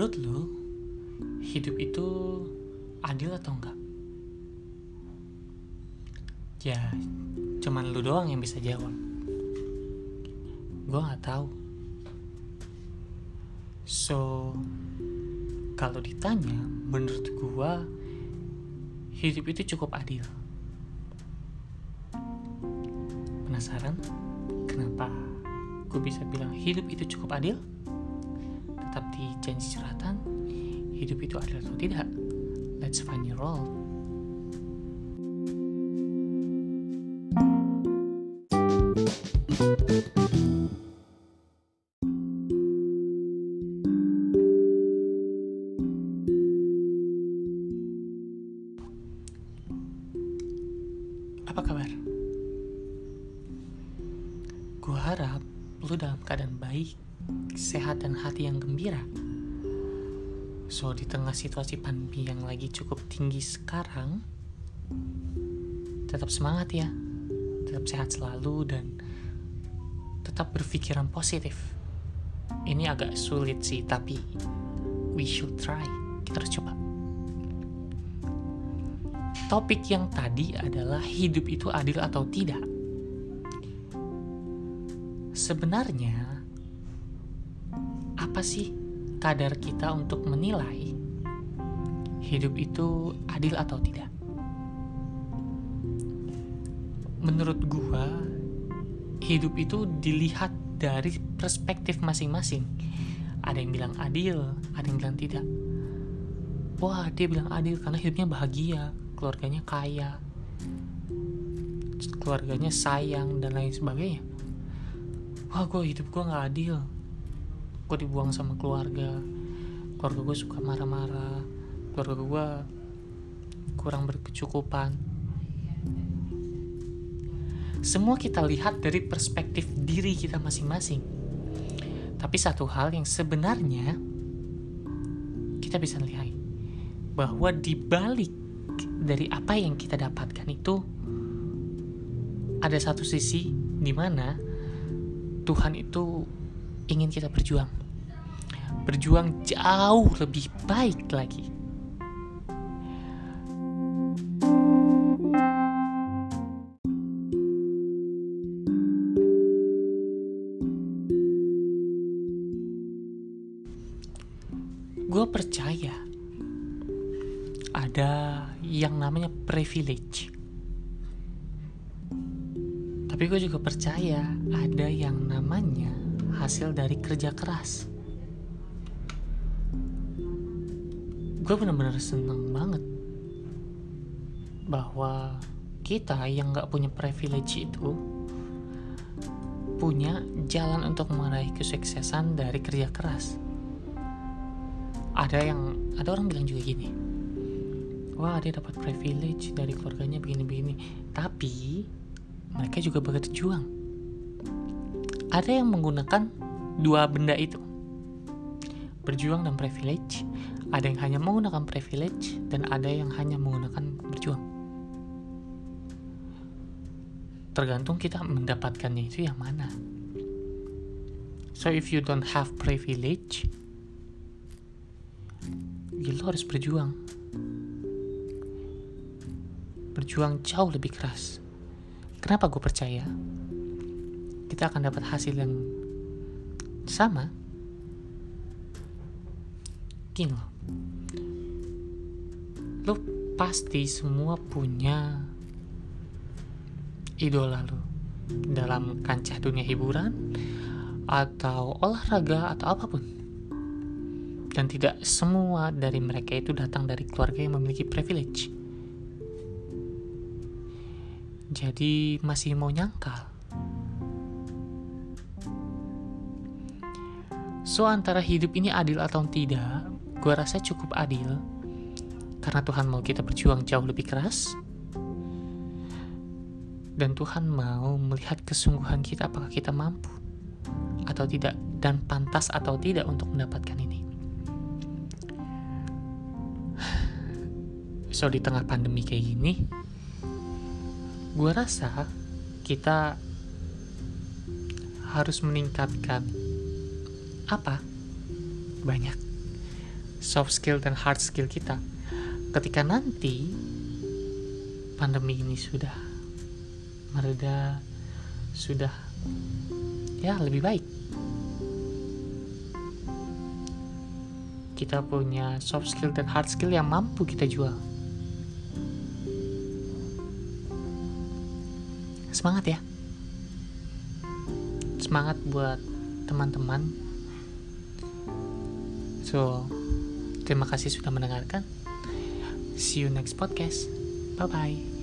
Menurut lo, hidup itu adil atau enggak? Ya, cuman lu doang yang bisa jawab. Gue gak tahu. So, kalau ditanya, menurut gue hidup itu cukup adil. Penasaran? Kenapa gue bisa bilang hidup itu cukup adil? Tetap di janji curhatan, hidup itu adil atau tidak? Let's find your role. Apa kabar? Gue harap lu dalam keadaan baik, sehat dan hati yang gembira. So, di tengah situasi pandemi yang lagi cukup tinggi sekarang, tetap semangat ya, tetap sehat selalu dan tetap berpikiran positif. Ini agak sulit sih, tapi we should try. Kita harus coba. Topik yang tadi adalah hidup itu adil atau tidak. Sebenarnya, apa sih kadar kita untuk menilai hidup itu adil atau tidak? Menurut gua, hidup itu dilihat dari perspektif masing-masing. Ada yang bilang adil, ada yang bilang tidak. Wah, dia bilang adil karena hidupnya bahagia, keluarganya kaya, keluarganya sayang, dan lain sebagainya. Wah, hidup gue gak adil, gue dibuang sama keluarga gue suka marah-marah, keluarga gue kurang berkecukupan. Semua kita lihat dari perspektif diri kita masing-masing. Tapi satu hal yang sebenarnya kita bisa lihat, bahwa di balik dari apa yang kita dapatkan itu ada satu sisi di mana Tuhan itu ingin kita berjuang jauh lebih baik lagi. Gue percaya ada yang namanya privilege. Tapi gue juga percaya ada yang namanya hasil dari kerja keras. Gue benar-benar seneng banget bahwa kita yang gak punya privilege itu punya jalan untuk meraih kesuksesan dari kerja keras. Ada orang bilang juga gini, wah dia dapat privilege dari keluarganya begini-begini, tapi mereka juga berjuang. Ada yang menggunakan dua benda itu, berjuang dan privilege. Ada yang hanya menggunakan privilege dan ada yang hanya menggunakan berjuang. Tergantung kita mendapatkannya itu yang mana. So if you don't have privilege, ya lo harus berjuang jauh lebih keras. Kenapa gue percaya kita akan dapat hasil yang sama? Gini loh, lo pasti semua punya idola lo dalam kancah dunia hiburan atau olahraga atau apapun. Dan tidak semua dari mereka itu datang dari keluarga yang memiliki privilege. Jadi masih mau nyangkal. So, antara hidup ini adil atau tidak, gue rasa cukup adil. Karena Tuhan mau kita berjuang jauh lebih keras. Dan Tuhan mau melihat kesungguhan kita, apakah kita mampu atau tidak, dan pantas atau tidak untuk mendapatkan ini. So, di tengah pandemi kayak gini, gue rasa kita harus meningkatkan banyak soft skill dan hard skill kita. Ketika nanti pandemi ini sudah mereda, sudah ya lebih baik, kita punya soft skill dan hard skill yang mampu kita jual. Semangat ya. Semangat buat teman-teman. So, terima kasih sudah mendengarkan. See you next podcast. Bye-bye.